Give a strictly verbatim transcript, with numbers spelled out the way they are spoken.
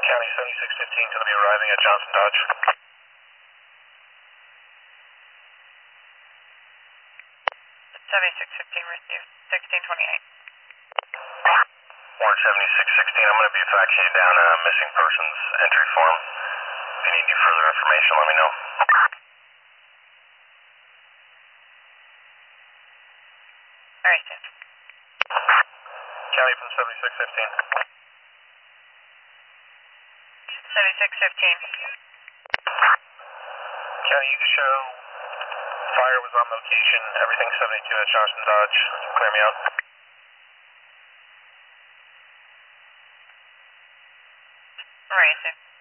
County seventy-six fifteen going to be arriving at Johnson Dodge. seventy-six fifteen received, sixteen twenty-eight. Warren seventy-six sixteen, I'm going to be faxing you down a missing persons entry form. If you need any further information, let me know. Alright, Steve. County from seventy-six fifteen. seventy-six fifteen. County, you can show fire was on location, everything seventy-two at Johnson Dodge. Clear me out. Alright, Steve.